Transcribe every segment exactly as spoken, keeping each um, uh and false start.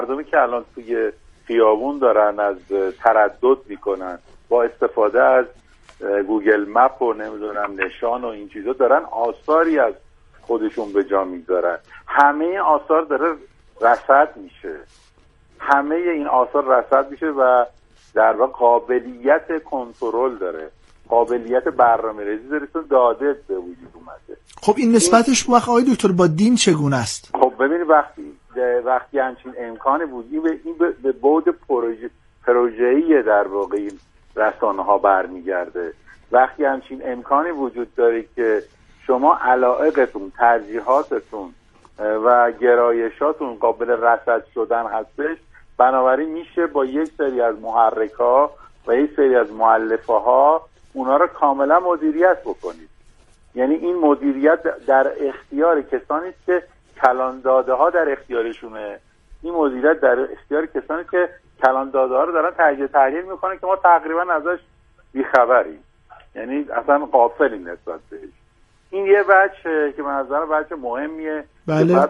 مردمی که الان توی خیابون دارن از تردد میکنن با استفاده از گوگل مپ و نمیدونم نشان و این چیزا دارن آثاری از خودشون به جا میذارن. همه این آثار داره رصد میشه، همه این آثار رصد میشه و در واقع قابلیت کنترل داره، قابلیت برنامه‌ریزی داره، چون داده به وجود اومده. خب این نسبتش وقت آقای دکتر با دین چگونه است؟ خب ببینید وقتی وقتی همچین امکانی بود، این به این به بعد پروژه پروژه‌ای در واقع این رسانه‌ها برمیگرده. وقتی همچین امکانی وجود داره که شما علایقتون، ترجیحاتتون و گرایشاتون قابل رصد شدن هستش، بنابراین میشه با یک سری از محرک‌ها و یک سری از مؤلفه‌ها اونا رو کاملا مدیریت بکنید. یعنی این مدیریت در اختیار کسانی است که کلان داده ها در اختیارشونه. این مدیریت در اختیار کسانی که کلان داده ها رو دارن تجزیه تحلیل میکنن که ما تقریبا ازش بیخبریم، یعنی اصلا غافلیم نسبت بهش. این یه وجه که من نظرم وجه مهمیه. بله.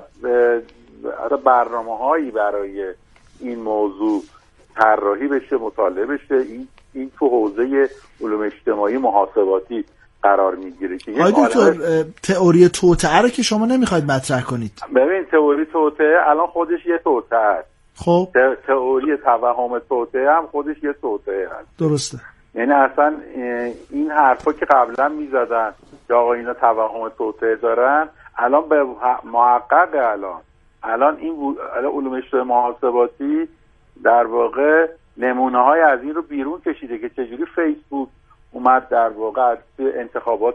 که برنامه هایی برای این موضوع طراحی بشه، مطالعه بشه. این این تو حوزه علوم اجتماعی محاسباتی قرار میگیره که آقای دکتر تئوری توطئه رو که شما نمیخواید مطرح کنید. ببین تئوری توطئه الان خودش یه توطئه است. خب تئوری توهم توطئه هم خودش یه توطئه است. درسته. یعنی اصلا این حرفا که قبلا میزدن که آقا اینا توهم توطئه دارن، الان به محقق الان الان این علوم اجتماعی محاسباتی در واقع نمونه های از این رو بیرون کشیده که چجوری فیسبوک اومد در واقع انتخابات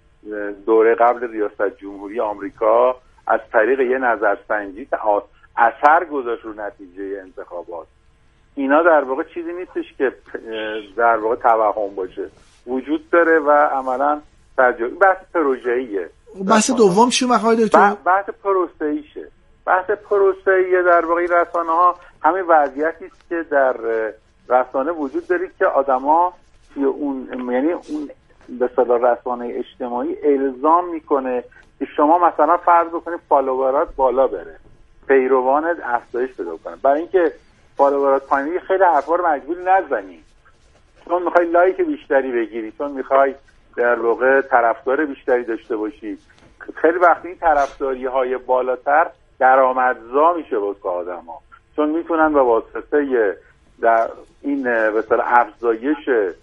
دوره قبل ریاست جمهوری آمریکا از طریق یه نظرسنجی اثر گذاشت رو نتیجه انتخابات. اینا در واقع چیزی نیستش که در واقع توهم باشه، وجود داره و عملا تجربه. بحث پروژه‌ایه. بحث دوم چی آقای دکتر؟ بحث پروسه‌ایشه. بحث پروسه‌ای در واقع رسانه‌ها همین وضعیتی است که در رسانه وجود داره که آدما اون یعنی اون به اصطلاح رسانه اجتماعی الزام میکنه که شما مثلا فرض بکنید فالوورات بالا بره، پیروانت افزایش پیدا کنه. برای اینکه فالوورات پایین خیلی حرفا رو مجبور نزنی، چون میخوای لایک بیشتری بگیری، چون میخوای در واقع طرفدار بیشتری داشته باشی. خیلی وقتی این طرفداری‌های بالاتر درآمدزا میشه واسه آدما، چون میتونن به واسطه در این به اصطلاح افزایش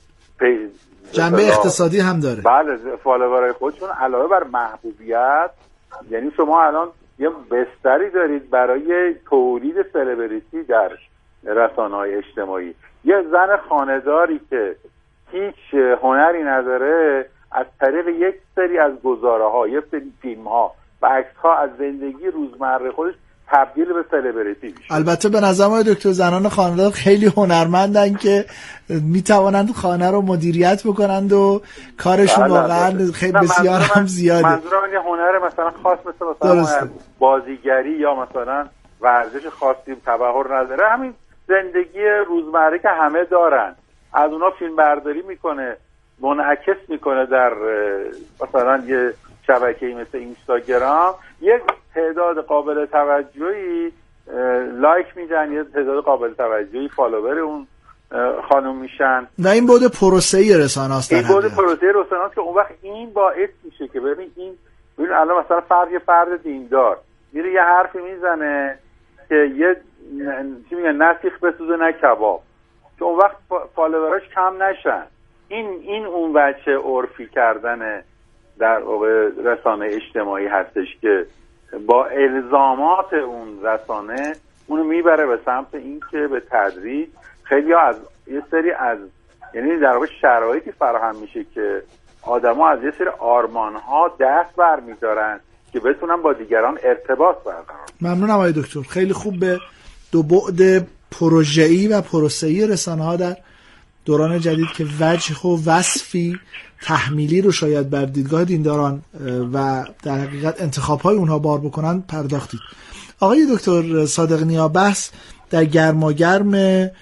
جنبه اقتصادی هم داره. بله، فالوورای خودشون علاوه بر محبوبیت، یعنی شما الان یه بستری دارید برای تولید سلبریتی در رسانه‌های اجتماعی. یه زن خانه‌داری که هیچ هنری نداره از طریق یک سری از گزاره‌ها، یک سری فیلم‌ها و عکس‌ها از زندگی روزمره خودش تبدیل به سلبریتی میشه. البته به نظر من دکتر زنان خانه‌دار خیلی هنرمندن که میتوانند خانه رو مدیریت بکنند و کارشون واقعا خیلی بسیار هم زیاده. منظورم اینه هنر مثلا خاص مثل مثلا بازیگری یا مثلا ورزش خاصی تبحر نداره، همین زندگی روزمره که همه دارن، از اونا فیلم برداری میکنه، منعکس میکنه در مثلا یه شبکه‌ای مثل اینستاگرام، یک تعداد قابل توجهی لایک میدن، یه تعداد قابل توجهی فالوور اون خانم میشن و این بود پروسه‌ای رسانه است. این بود پروسه‌ای رسانه است که اون وقت این باعث میشه که ببین این ببین الان مثلا فرد یه فرد دیندار میره یه حرفی میزنه که یه چی میگن نسیخ بسوزه نه کباب، که اون وقت فالووراش کم نشن. این این اون بچه عرفی کردن در واقع رسانه اجتماعی هستش که با الزامات اون رسانه اونو میبره به سمت این که به تدریج خیلی ها از یه سری از یعنی در واقع شرایطی فراهم میشه که آدما از یه سری آرمان‌ها دست برمی‌دارن که بتونن با دیگران ارتباط برقرار. ممنونم آقای دکتر، خیلی خوب به دو بعد پروژه‌ای و پروسه‌ای رسانه‌ها در دوران جدید که وجه و وصفی تحمیلی رو شاید بر دیدگاه دینداران و در حقیقت انتخاب‌های اونها بار بکنن پرداختید. آقای دکتر صادق نیا، بحث در گرماگرم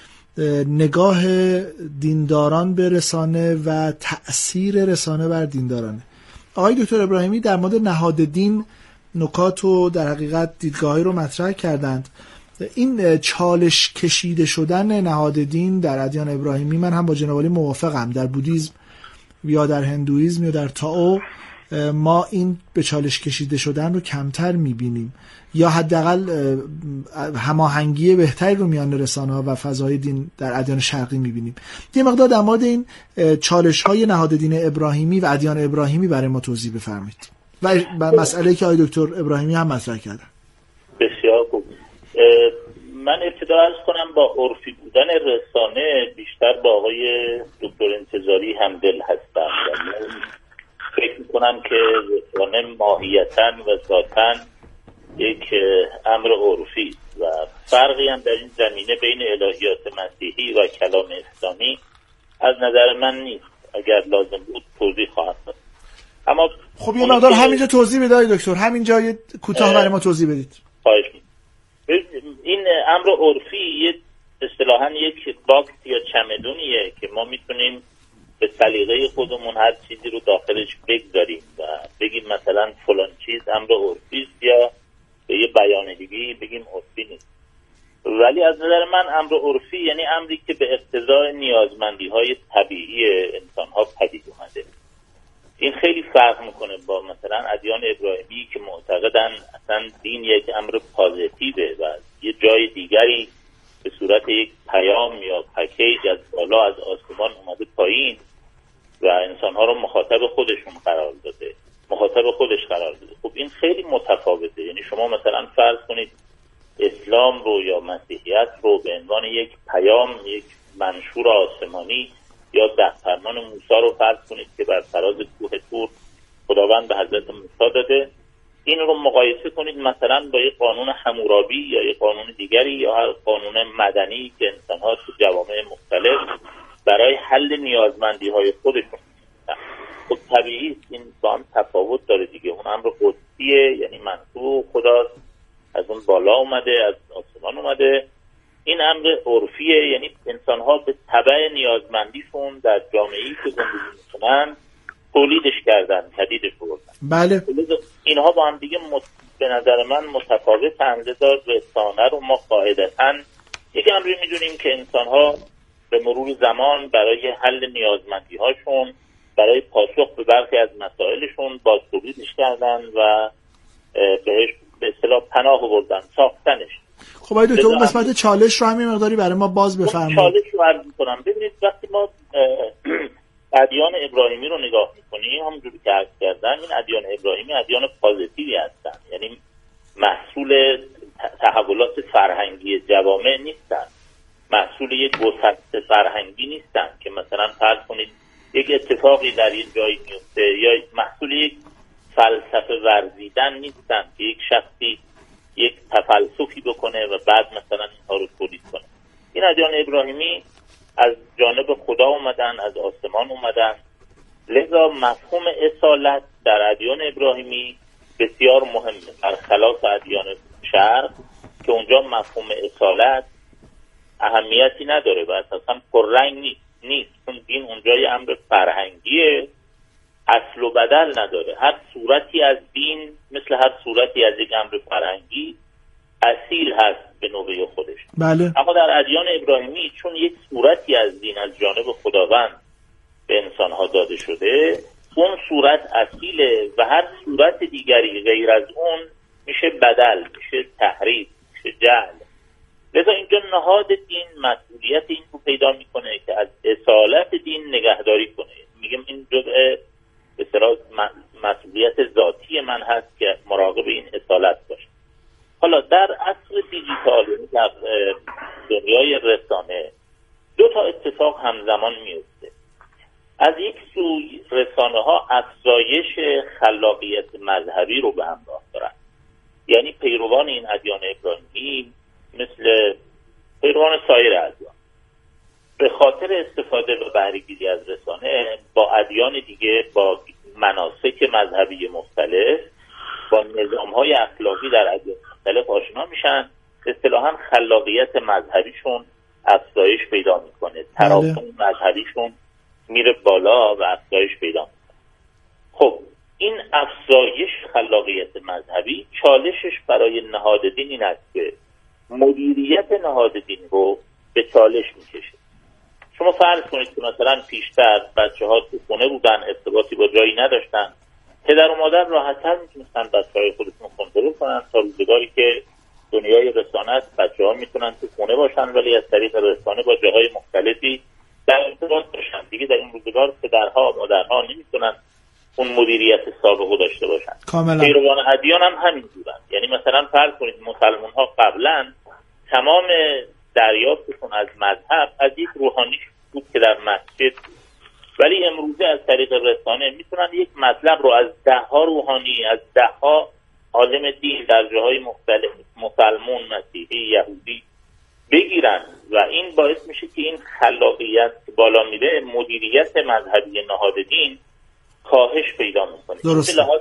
نگاه دینداران به رسانه و تأثیر رسانه بر دیندارانه. آقای دکتر ابراهیمی در مورد نهاد دین نکات و در حقیقت دیدگاهی رو مطرح کردند. این چالش کشیده شدن نهاد دین در ادیان ابراهیمی، من هم با جناب عالی موافقم. در بودیسم یا در هندویسم یا در تائو ما این به چالش کشیده شدن رو کمتر میبینیم، یا حداقل هماهنگی بهتری رو میان رسانه‌ها و فضای دین در ادیان شرقی میبینیم. یه مقدار در مورد این چالش‌های نهاد دین ابراهیمی و ادیان ابراهیمی برای ما توضیح بفرمایید و مسئله که آقای دکتر ابراهیمی هم مطرح کردن. بسیار خوب. من ابتدا عرض کنم با عرفی بودن رسانه بیشتر با آقای دکتر انتظاری همدل هستم. فکر میکنم که رسانه ماهیتاً و ذاتاً یک امر عرفی و فرقی هم در این زمینه بین الهیات مسیحی و کلام اسلامی از نظر من نیست. اگر لازم بود توضیح خواهم داد. اما خب یه مقدار همینجا توضیح بدید دکتر، همینجا یه کوتاه برای ما توضیح بدید. خواهش می‌کنم. این امر عرفی یه اصطلاحاً یک باکس یا چمدونیه که ما میتونیم به سلیقه خودمون هر چیزی رو داخلش بگذاریم و بگیم مثلا فلان چیز امر عرفی است، یا به یه بیان دیگه بگیم عرفی نیست. ولی از نظر من امر عرفی یعنی امری که به اقتضای نیازمندی‌های طبیعی انسان‌ها پدید اومده. این خیلی فرق میکنه با مثلا ادیان ابراهیمی که معتقدن اصلا دین یک امر پازیتیوه و یه جای دیگری به صورت یک پیام یا پکیج از بالا از آسمان اومده پایین و انسانها رو مخاطب خودشون قرار داده، مخاطب خودش قرار داده. خب این خیلی متفاوته. یعنی شما مثلا فرض کنید اسلام رو یا مسیحیت رو به عنوان یک پیام، یک منشور آسمانی یا ده فرمان موسی رو فرض کنید که بر فراز کوه طور خداوند به حضرت موسی داده. این رو مقایسه کنید مثلا با یک قانون حمورابی یا یک قانون دیگری یا هر قانون مدنی که انسان‌ها تو جوامع مختلف برای حل نیازمندی‌های خودشون دارن. خب طبیعی است این با هم تفاوت داره دیگه. اون امر قدسیه، یعنی منصوب خدا از اون بالا اومده، از آسمان اومده. این امر عرفیه، یعنی انسان‌ها به تبع نیازمندیشون در جامعه‌ای که زندگی می‌کنن تولیدش کردن، پدیدش بردن. بله. اینها با هم دیگه مت... به نظر من متفاوت اندازه رسانه رو ما قاعدتاً یک امری می‌دونیم که انسان‌ها به مرور زمان برای حل نیازمندی‌هاشون، برای پاسخ به برخی از مسائلشون باز تولیدش کردن و بهش به اصطلاح پناه بردن، ساختنش. خب آقای دکتر اون قسمت چالش رو همین مقداری برای ما باز بفرمایید. چالش رو عرض می‌کنم. ببینید وقتی ما ادیان ابراهیمی رو نگاه می‌کنیم، همونجوری که عرض کردم این ادیان ابراهیمی ادیان پازیتیوی هستن، یعنی محصول تحولات فرهنگی جوامع نیستن، محصول یک گسسته فرهنگی نیستن که مثلا فرض کنید یک اتفاقی در این جایی میفته، یا محصول یک فلسفه ورزیدن نیستن که یک شخصی یک تفلسفی بکنه و بعد مثلا اینها رو تولید کنه. این ادیان ابراهیمی از جانب خدا اومدن، از آسمان اومدن، لذا مفهوم اصالت در ادیان ابراهیمی بسیار مهمه، برخلاف ادیان شرق که اونجا مفهوم اصالت اهمیتی نداره و اساسا پررنگ نیست نیست چون دین اونجا یه امر فرهنگیه، اصل و بدل نداره. هر صورتی از دین مثل هر صورتی از یک امر فرهنگی اصیل هست به نوبه خودش. بله. اما در ادیان ابراهیمی چون یک صورتی از دین از جانب خداوند به انسانها داده شده، اون صورت اصیله و هر صورت دیگری غیر از اون میشه بدل، میشه تحریف، میشه جعل. لذا اینجا نهاد دین مسئولیت این رو پیدا میکنه که از اصالت دین نگهداری کنه. میگم این جزء به اصطلاح مسئولیت ذاتی من هست که مراقب این اصالت باشه. حالا در عصر دیجیتال، در دنیای رسانه، دو تا اتفاق همزمان میفته. از یک سوی رسانه ها افزایش خلاقیت مذهبی رو به همراه دارن، یعنی پیروان این ادیان ابراهیمی مثل پیروان سایر ادیان به خاطر استفاده و بهره‌گیری از رسانه با ادیان دیگه، با مناسک مذهبی مختلف، با نظام‌های اخلاقی در ادیان مختلف آشنا میشن. اصطلاحاً خلاقیت مذهبیشون افزایش پیدا میکنه، تراکم مذهبیشون میره بالا و افزایش پیدا میکنه. خب این افزایش خلاقیت مذهبی چالشش برای نهاد دین این است که مدیریت نهاد دین رو به چالش میکشه. شما فرض کنید که مثلا پیشتر بچه‌ها تو خونه بودن، ارتباطی با جایی نداشتن، پدر و مادر راحت‌تر میتونستن بچه‌های خودشون کنترل کنن تا روزگاری که دنیای رسانه است. بچه‌ها میتونن تو خونه باشن ولی از طریق رسانه با جاهای مختلفی در ارتباط باشن. دیگه در این روزگار پدرها و مادرها نمیتونن اون مدیریت سابقه داشته باشن. کاملا. پیروان ادیان هم همین بودن. یعنی مثلا فرض کنید مسلمان‌ها قبلا تمام دریافتشون از مذهب از یک روحانی بود که در مسجد بود، ولی امروزه از طریق رسانه میتونن یک مطلب رو از ده ها روحانی، از ده ها عالم دین در جاهای مختلف، مسلمون، مسیحی، یهودی بگیرن و این باعث میشه که این خلاقیت بالا میره، مدیریت مذهبی نهاد دین کاهش پیدا میکنه. به لحاظ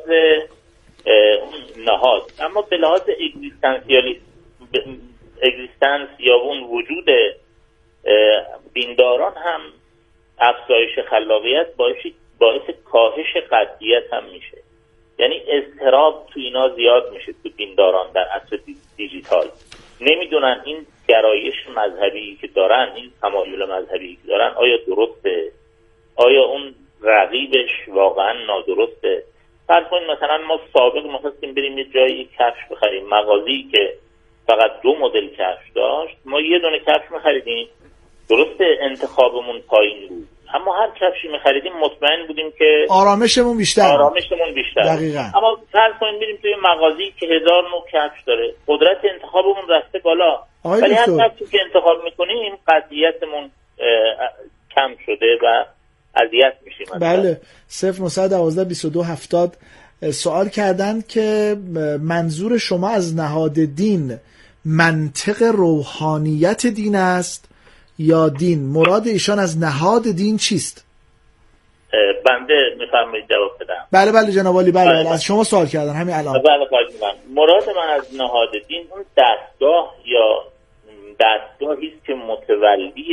نهاد، اما به لحاظ اگزیستانسیالیسم، اگزیستانس یا اون وجود دینداران هم افزایش خلاقیت باعث باعث کاهش قطعیت هم میشه. یعنی اضطراب تو اینا زیاد میشه تو دینداران در عصر دیجیتال. نمیدونن این گرایش مذهبی که دارن، این تمایل مذهبی که دارن آیا درسته، آیا اون رقیبش واقعا نادرسته. فرض کنید مثلا ما سابق می‌خواستیم بریم یه جایی کفش بخریم، مغازه‌ای که فقط دو مدل کفش داشت، ما یه دونه کفش می‌خریدیم، درسته انتخابمون پایین بود، اما هر کفشی می‌خریدیم مطمئن بودیم که آرامشمون بیشتر آرامشمون بیشتر دقیقاً. اما فرض کنید بریم توی مغازه‌ای که هزار نوع کفش داره، قدرت انتخابمون رفته بالا، ولی هر کفشی که انتخاب می‌کنیم قطعیتمون کم شده و اذیت میشیم. بله. صفر نه یک یک بیست و دو هفتاد سوال کردن که منظور شما از نهاد دین منطق روحانیت دین است یا دین؟ مراد ایشان از نهاد دین چیست؟ بنده میفرمایید جواب بدم. بله بله جناب عالی. بله, بله, بله. بله. از شما سوال کردن همین الان. بله خواهش می‌کنم. مراد من از نهاد دین اون دستگاه یا دستگاهی است که متولی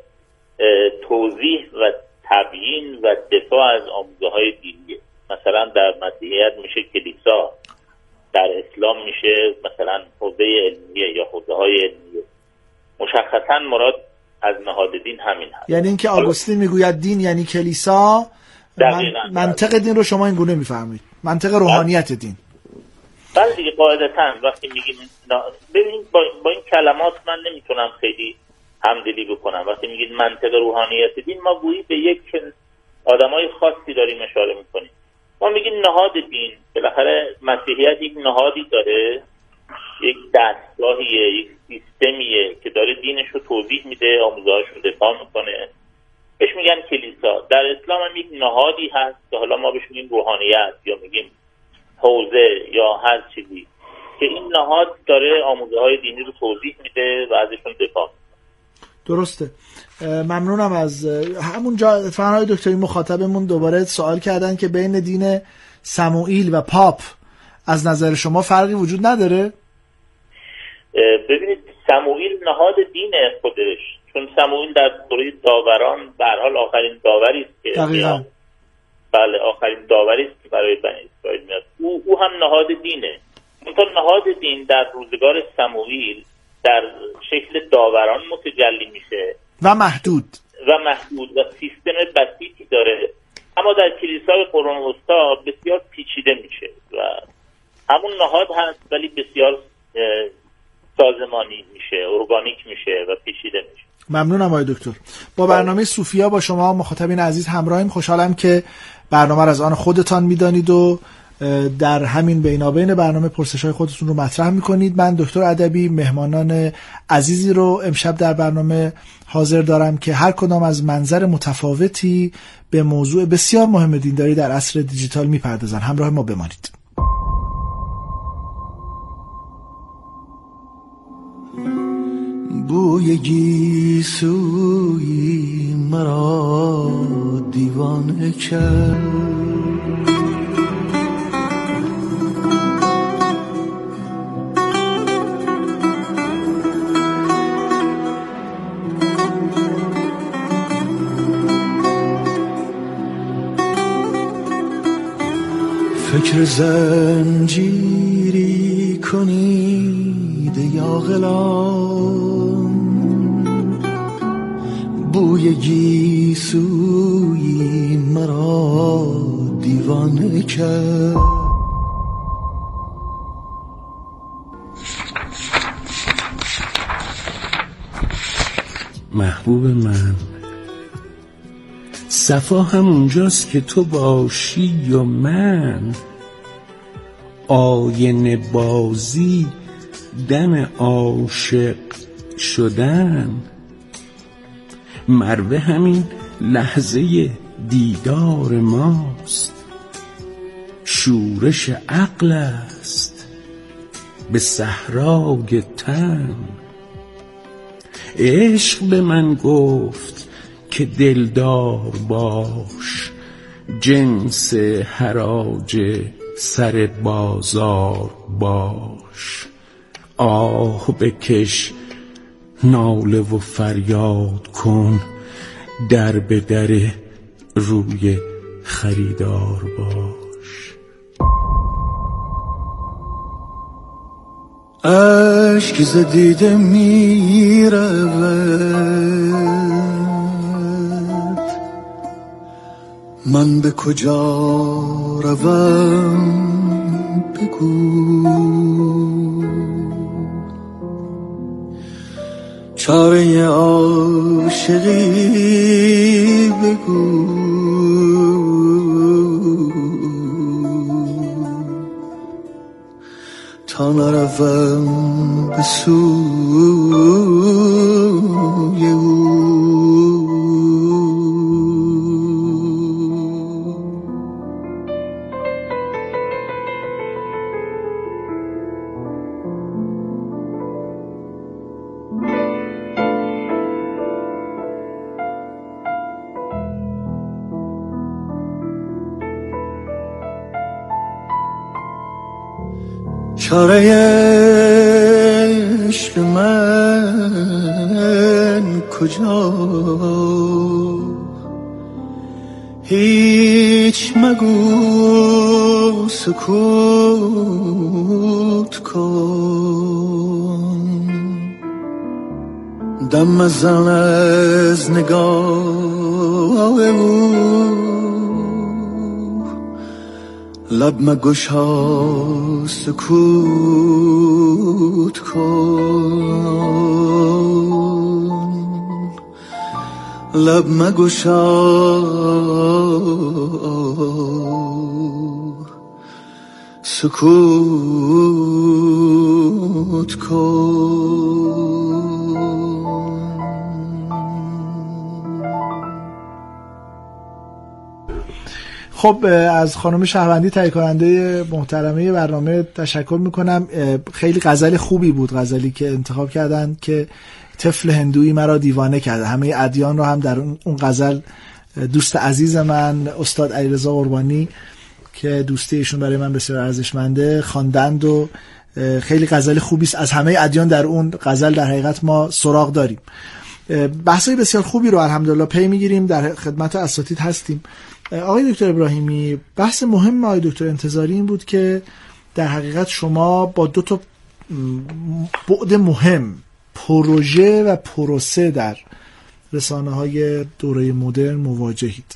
توضیح و تبیین و دفاع از آموزه‌های دینی. مثلا در مسیحیت میشه کلیسا، در اسلام میشه مثلا حوزه علمیه یا حوزه‌های علمیه. مشخصا مراد از نهاد دین همین هست. یعنی اینکه آگوستین میگوید دین یعنی کلیسا، من... منطق دین رو شما این گونه میفهمید، منطق روحانیت دین. بله دیگه قاعدتاً وقتی میگیم ببینید با... با این کلمات من نمیتونم خیلی همدلی بکنم. وقتی میگید منطق روحانیت دین ما گویی به یک آدمای خاصی داریم اشاره میکنیم. ما میگیم نهاد دین، بالاخره مسیحیت یک نهادی داره، یک دستگاهیه، یک سیستمیه که داره دینش رو توضیح میده، آموزه‌هاش رو دفاع میکنه، بهش میگن کلیسا. در اسلام هم یک نهادی هست که حالا ما بهش میگیم روحانیت یا میگیم حوزه یا هر چیزی، که این نهاد داره آموزه‌های دینی رو توضیح میده و ازشون دفاع میکنه. درسته. ممنونم. از همونجا فرهای دکتری مخاطبمون دوباره سوال کردن که بین دین سموئیل و پاپ از نظر شما فرقی وجود نداره؟ ببینید سموئیل نهاد دینه خودش، چون سموئیل در دوره داوران به هر حال آخرین داوری است که دقیقاً بله آخرین داوری است که برای بنی اسرائیل میاد. او او هم نهاد دینه. منتها نهاد دین در روزگار سموئیل در شکل داوران متجلی میشه و محدود و محدود و سیستم بسیطی داره، اما در کلیسای قرون وسطا بسیار پیچیده میشه و همون نهاد هست ولی بسیار سازمانی میشه، ارگانیک میشه و پیچیده میشه. ممنونم آقای دکتر. با برنامه صوفیا با شما مخاطبین عزیز همراهیم. خوشحالم که برنامه را از آن خودتان میدانید و در همین بینابین برنامه پرسش‌های خودتون رو مطرح میکنید. من دکتر ادبی مهمانان عزیزی رو امشب در برنامه حاضر دارم که هر کدام از منظر متفاوتی به موضوع بسیار مهم دینداری در عصر دیجیتال میپردازن. همراه ما بمانید. بوی گیسوی مرا دیوانه کرد، فکر زنجیری کنید ای عاقلان بوی گیسویی مرا دیوانه کرد. محبوب من، صفا همونجاست که تو باشی و من، آینه بازی دم عاشق شدن، مروه همین لحظه دیدار ماست، شورش عقل است به صحرای تن. عشق به من گفت که دلدار باش، جنس حراج سر بازار باش، آه بکش ناله و فریاد کن، در به در روی خریدار باش. اشک ز دیده می رود، من به کجا روم بگو، چاره عاشقی بگو، تا نروم به سوی او. چاره عشق من کجا، هیچ مگو سکوت کن، دم مزن از نگاه او، لب مگشا سکوت کن، لب مگشا سکوت کن. خب از خانم شهروندی تهیه کننده محترمه برنامه تشکر میکنم. خیلی غزل خوبی بود، غزلی که انتخاب کردن که طفل هندویی مرا دیوانه کرده. همه ادیان رو هم در اون غزل دوست عزیز من استاد علیرضا قربانی که دوستی ایشون برای من بسیار ارزشمنده خواندند و خیلی غزل خوبی است. از همه ادیان در اون غزل در حقیقت ما سراغ داریم. بحثای بسیار خوبی رو الحمدلله پی میگیریم، در خدمت اساتید هستیم. آقای دکتر ابراهیمی، بحث مهم آقای دکتر انتظاری این بود که در حقیقت شما با دو تا بعد مهم، پروژه و پروسه، در رسانه های دوره مدرن مواجهید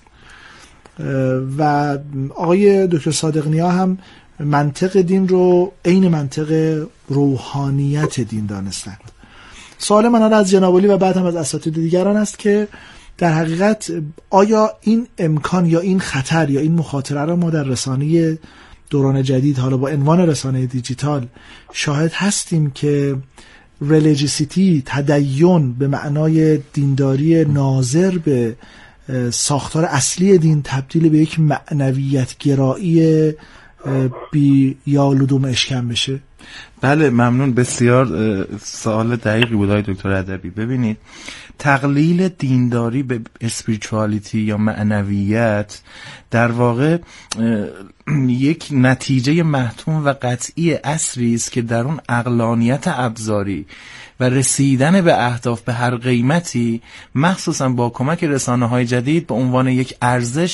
و آقای دکتر صادق نیا هم منطق دین رو عین منطق روحانیت دین دانستند. سوال من از جناب عالی و بعد هم از اساتید دیگران است که در حقیقت آیا این امکان یا این خطر یا این مخاطره را ما در رسانه دوران جدید، حالا با عنوان رسانه دیجیتال، شاهد هستیم که ریلیجیسیتی، تدین به معنای دینداری ناظر به ساختار اصلی دین، تبدیل به یک معنویت گرایی بی یا لدوم اشکم بشه؟ بله ممنون، بسیار سوال دقیقی بود آقای دکتر ادبی. ببینید، تقلیل دینداری به اسپریچوالیتی یا معنویت در واقع یک نتیجه محتوم و قطعی عصری است که در اون عقلانیت ابزاری و رسیدن به اهداف به هر قیمتی، مخصوصا با کمک رسانه‌های جدید، به عنوان یک ارزش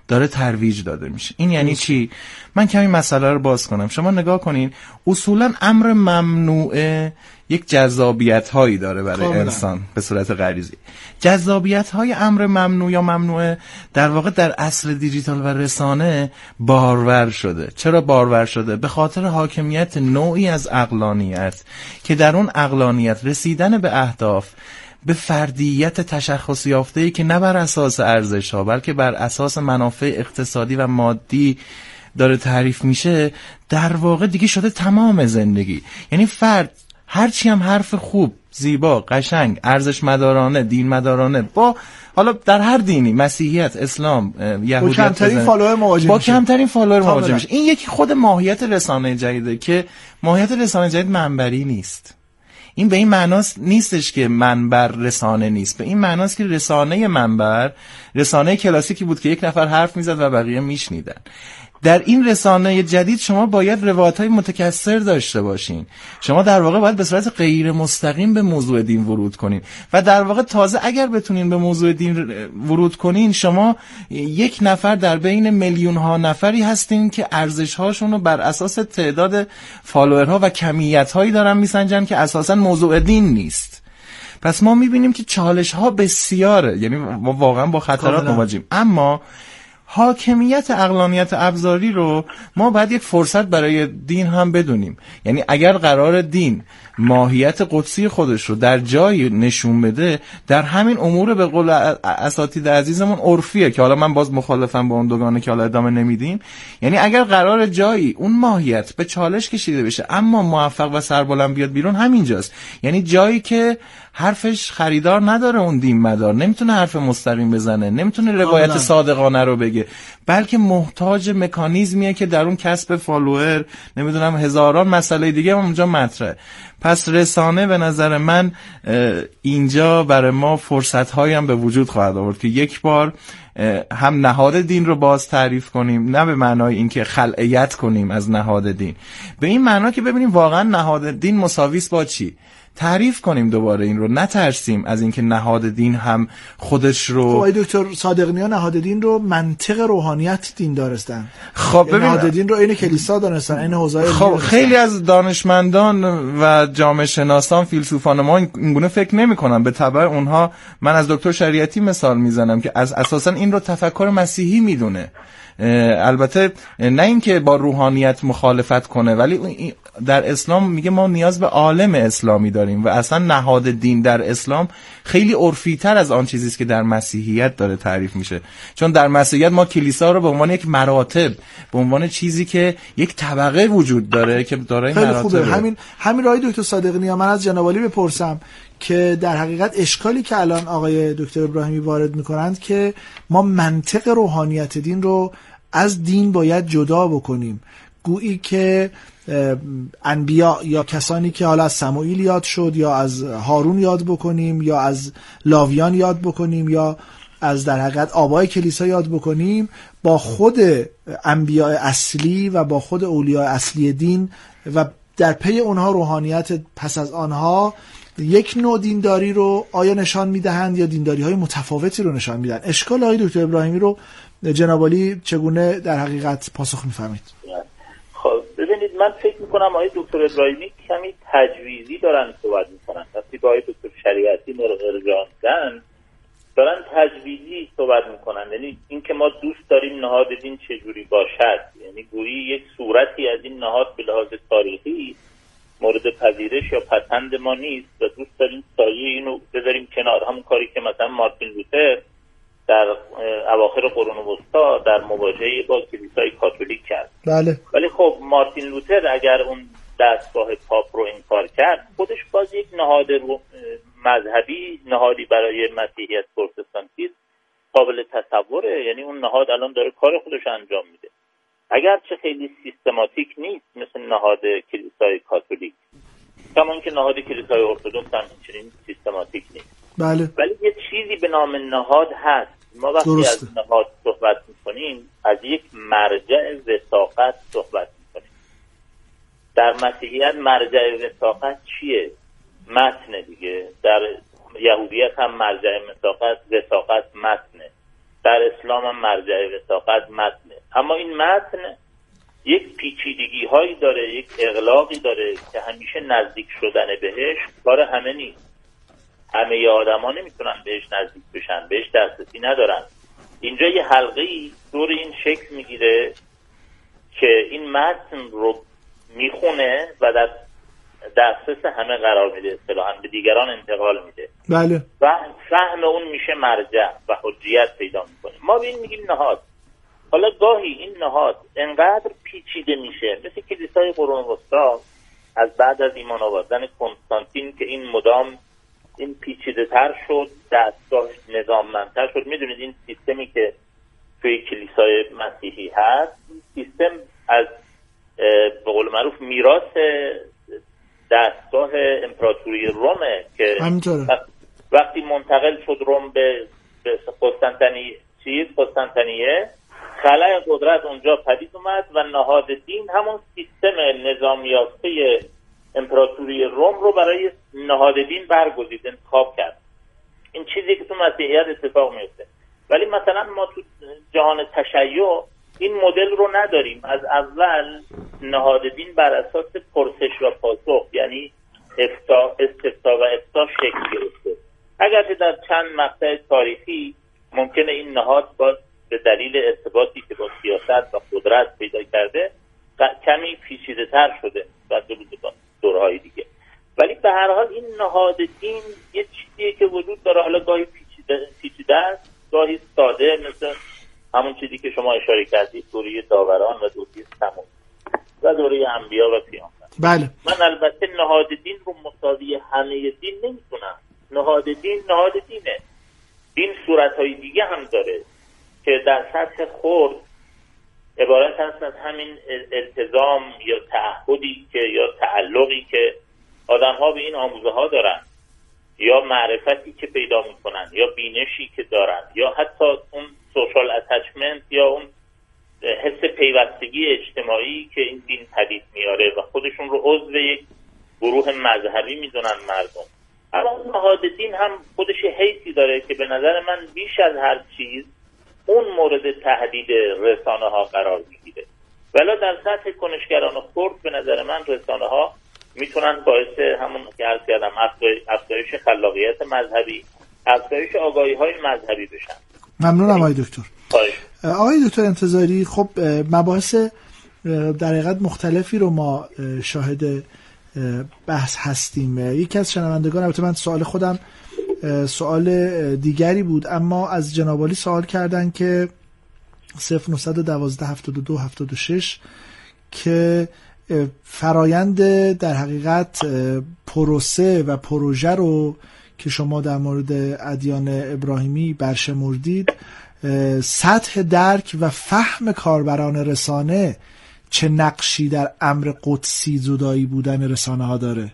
داره ترویج داده میشه. این یعنی چی؟ من کمی مسئله رو باز کنم. شما نگاه کنین، اصولا امر ممنوعه یک جذابیت هایی داره برای کاملا. انسان به صورت غریزی. جذابیت های امر ممنوع یا ممنوعه در واقع در عصر دیجیتال و رسانه بارور شده. چرا بارور شده؟ به خاطر حاکمیت نوعی از عقلانیت که در اون عقلانیت رسیدن به اهداف به فردیت تشخص یافته‌ای که نه بر اساس ارزش‌ها بلکه بر اساس منافع اقتصادی و مادی داره تعریف میشه، در واقع دیگه شده تمام زندگی. یعنی فرد هرچی هم حرف خوب، زیبا، قشنگ، ارزش مدارانه، دین مدارانه با حالا در هر دینی، مسیحیت، اسلام، یهودیت، با کمترین فالوور مواجه با میشه. کمترین فالوور مواجه میشه. این یکی خود ماهیت رسانه جدیده که ماهیت رسانه جدید منبری نیست. این به این معناست نیستش که منبر رسانه نیست، به این معناست که رسانه منبر رسانه کلاسیکی بود که یک نفر حرف میزد و بقیه میشنیدن. در این رسانه جدید شما باید روایت‌های متکثر داشته باشین. شما در واقع باید به صورت غیر مستقیم به موضوع دین ورود کنین و در واقع تازه اگر بتونین به موضوع دین ورود کنین، شما یک نفر در بین میلیون ها نفری هستین که ارزش‌هاشون رو بر اساس تعداد فالوورها و کمیت‌هایی دارن میسنجن که اساساً موضوع دین نیست. پس ما می‌بینیم که چالش‌ها بسیاره، یعنی ما واقعاً با خطرات مواجهیم. اما حاکمیت عقلانیت ابزاری رو ما باید یک فرصت برای دین هم بدونیم. یعنی اگر قرار دین ماهیت قدسی خودش رو در جایی نشون بده، در همین امور به قول اساتید عزیزمون عرفیه که حالا من باز مخالفم با اون دوگانه که حالا ادامه نمیدیم، یعنی اگر قرار جایی اون ماهیت به چالش کشیده بشه اما موفق و سربلند بیاد بیرون، همینجاست. یعنی جایی که حرفش خریدار نداره، اون دین مدار نمیتونه حرف مستقیم بزنه، نمیتونه روایت صادقانه رو بگه، بلکه محتاج مکانیزمیه که در اون کسب فالوور نمیدونم هزاران مسئله دیگه هم اونجا مطرحه. پس رسانه به نظر من اینجا برای ما فرصت‌هایی هم به وجود خواهد آورد که یک بار هم نهاد دین رو باز تعریف کنیم، نه به معنای اینکه خلعیت کنیم از نهاد دین، به این معنا که ببینیم واقعا نهاد دین مساوی است با چی، تعریف کنیم دوباره این رو، نترسیم از اینکه نهاد دین هم خودش رو. خب آقای دکتر صادق‌نیا نهاد دین رو منطق روحانیت دین دارستن. خب ببین نهاد دین رو این کلیسا دانستن، این حوزه. خب خیلی از دانشمندان و جامعه شناسان، فیلسوفان ما اینگونه فکر نمی‌کنن. به تبع اونها من از دکتر شریعتی مثال میزنم که از اساسا این رو تفکر مسیحی میدونه. البته نه اینکه با روحانیت مخالفت کنه، ولی در اسلام میگه ما نیاز به عالم اسلامی داریم و اصلا نهاد دین در اسلام خیلی عرفی تر از آن چیزی است که در مسیحیت داره تعریف میشه. چون در مسیحیت ما کلیسا رو به عنوان یک مراتب، به عنوان چیزی که یک طبقه وجود داره که داره این مراتب. خوبه. همین همین راه دکتر صادق‌نیا من از جناب عالی بپرسم که در حقیقت اشکالی که الان آقای دکتر ابراهیمی وارد میکنند که ما منطق روحانیت دین رو از دین باید جدا بکنیم، گویی که انبیا یا کسانی که حالا از سموئیل یاد شد یا از هارون یاد بکنیم یا از لاویان یاد بکنیم یا از در حقیقت آبای کلیسا یاد بکنیم، با خود انبیاء اصلی و با خود اولیاء اصلی دین و در پی اونها روحانیت پس از آنها یک نوع دینداری رو آیا نشان میدهند یا دینداری های متفاوتی رو نشان میدن. اشکال آقای دکتر ابراهیمی رو جناب عالی چگونه در حقیقت پاسخ میفرمایید؟ خب ببینید، من فکر میکنم آقای دکتر ابراهیمی کمی تجویزی دارن صحبت میکنن. وقتی با آقای دکتر شریعتی مرغرجاندن دارن تجویزی صحبت میکنن، یعنی اینکه ما دوست داریم نهاد دین چجوری باشد، یعنی گویی یک صورتی از این نهاد به لحاظ تاریخی مورد پذیرش یا پسند ما نیست و دوست داریم سایه اینو بذاریم کنار. همون کاری که مثلا مارتین لوتر در اواخر قرون وسطا در مواجهه با کلیسای کاتولیک کرد. بله. ولی خب مارتین لوتر اگر اون دستگاه پاپ رو انکار کرد، خودش باز یک نهاد مذهبی، نهادی برای مسیحیت پروتستانتیسم قابل تصوره. یعنی اون نهاد الان داره کار خودش انجام میده، اگرچه خیلی سیستماتیک نیست مثل نهاد کلیسای کاتولیک، کما اینکه نهاد کلیسای ارتدوکس هم اینچنین سیستماتیک نیست. بله. ولی یه چیزی به نام نهاد هست. ما وقتی درسته. از نهاد صحبت میکنیم از یک مرجع وثاقت صحبت میکنیم. در مسیحیت مرجع وثاقت چیه؟ متن دیگه. در یهودیت هم مرجع وثاقت وثاقت متنه. در اسلام هم مرجع وثاقت متنه، اما این متن یک پیچیدگی هایی داره، یک اغلاقی داره که همیشه نزدیک شدن بهش کار همه نیست. همه آدم ها نمیتونن بهش نزدیک بشن، بهش دسترسی ندارن. اینجا یه حلقه‌ای دور این شکل میگیره که این متن رو میخونه و در دسترس همه قرار میده، اصطلاحاً به دیگران انتقال میده. بله. و فهم اون میشه مرجع و حجیت پیدا میکنه. ما به این میگیم نهاد. حالا گاهی این نهاد انقدر پیچیده میشه، مثل کلیسای قرون وسطی از بعد از ایمان آوردن کنستانتین که این مدام این پیچیده تر شد، دستگاه نظاممندتر شد. میدونید این سیستمی که توی کلیسای مسیحی هست، سیستم از به قول معروف میراث دستگاه امپراتوری رومه که همینطوره. وقتی منتقل شد روم به قسطنطنیه، چیز قسطنطنیه، خلأ قدرت اونجا پدید اومد و نهاد دین همون سیستم نظام یافته امپراتوری روم رو برای نهاد دین برگزید، انتخاب کرد. این چیزی که تو مسیحیت اتفاق میفته. ولی مثلا ما تو جهان تشیع این مدل رو نداریم. از اول نهاد دین بر اساس پرسش و پاسخ، یعنی افتا، استفتا و افتا شکل گرفته. اگرچه در چند مقطع تاریخی ممکنه این نهاد باز به دلیل ارتباطی که با سیاست و قدرت پیدا کرده کمی پیچیده تر شده و دورهای دیگه. ولی به هر حال این نهاد دین یه چیزیه که وجود داره. حالا گاهی پیچیده, پیچیده است، گاهی ساده، مثل همون چیزی که شما اشاره کردید، دوره داوران و دوره سمون و دوره انبیا و پیامبر. بله. من البته نهاد دین رو مساوی همه دین نمی‌دونم. نهاد دین نهاد دینه. دین صورت‌های دیگه هم داره که در سطح خرد عبارت هست از همین التزام یا تعهدی که یا تعلقی که آدم‌ها به این آموزه‌ها دارن، یا معرفتی که پیدا می‌کنن، یا بینشی که دارن، یا حتی اون سوشال اتچمنت یا اون حس پیوستگی اجتماعی که این دین پدید میاره و خودشون رو عضو یک گروه مذهبی میدونن مردم. اما نهاد دین هم خودش حیثی داره که به نظر من بیش از هر چیز اون مورد تهدید رسانه ها قرار میگیره. ولی در سطح کنشگران خرد به نظر من رسانه ها میتونن باعث همون که عرض کردم افزایش خلاقیت مذهبی، افزایش آگاهی های مذهبی بشن. ممنونم آقای دکتر. آقای دکتر انتظاری، خب مباحث در حقیقت مختلفی رو ما شاهد بحث هستیم. یکی از شنوندگان، البته من سوال خودم سوال دیگری بود، اما از جناب عالی سوال کردن که صفر نه یک دو هفتاد و دو هفتاد و شش که فرایند در حقیقت پروسه و پروژه رو که شما در مورد ادیان ابراهیمی برشمردید، سطح درک و فهم کاربران رسانه چه نقشی در امر قدسی زدایی بودن رسانه ها داره؟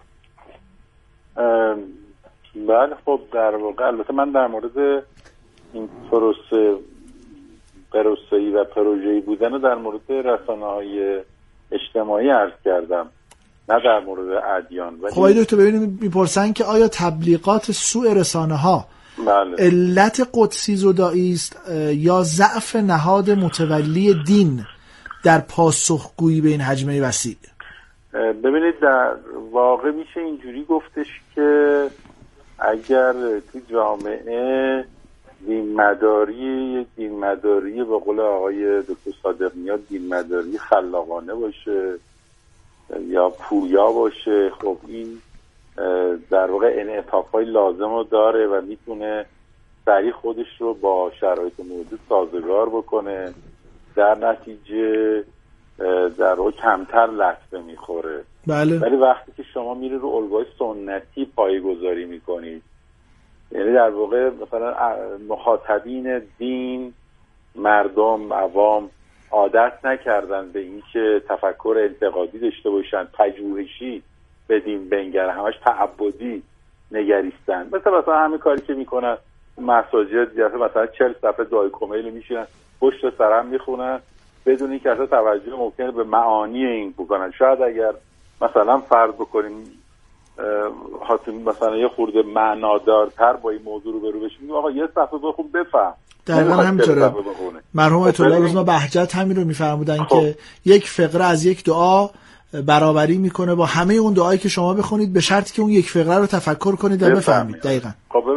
بله، خب در واقع البته من در مورد این پروسه پروسه‌ای و پروژه‌ای بودن در مورد رسانه های اجتماعی عرض کردم، نه در مورد ادیان. خب آقای دکتر ببینیم میپرسن که آیا تبلیغات سوء رسانه ها بله. علت قدسی زدایی است یا ضعف نهاد متولی دین در پاسخگویی به این حجمه وسیع؟ ببینید در واقع میشه اینجوری گفتش که اگر تو جامعه دین مداری دین مداری به قول آقای دکتر صادق نیاد دین مداری خلاقانه باشه یا پویا باشه، خب این در واقع انعطاف‌های لازم رو داره و میتونه سریع خودش رو با شرایط موجود سازگار بکنه، در نتیجه در واقع کمتر لطمه میخوره. بله. ولی وقتی که شما میره رو الگوی سنتی پایه‌گذاری میکنید، یعنی در واقع مثلا مخاطبین دین، مردم عوام عادت نکردن به این که تفکر انتقادی داشته باشن، پژوهشی به دین بنگرن، همش تعبدی نگریستن. مثلا مثلا همین کاری که میکنن مساجد، مثلا چهل صفحه دعای کمیل میشینن پشت سرم میخونن بدون اینکه اصلا توجه ممکنه به معانی این بکنن. شاید اگر مثلا فرض بکنیم حتی مثلا یه خورده معنادارتر با این موضوع رو برو بشیم، آقا یه صفحه بخون بفهم، دقیقاً همینطوره. مرحوم آیت الله روزما بهجت همین رو میفرمودن که یک فقره از یک دعا برابری میکنه با همه اون دعایی که شما بخونید، به شرطی که اون یک فقره رو تفکر کنید و بفهمید. دقیقاً.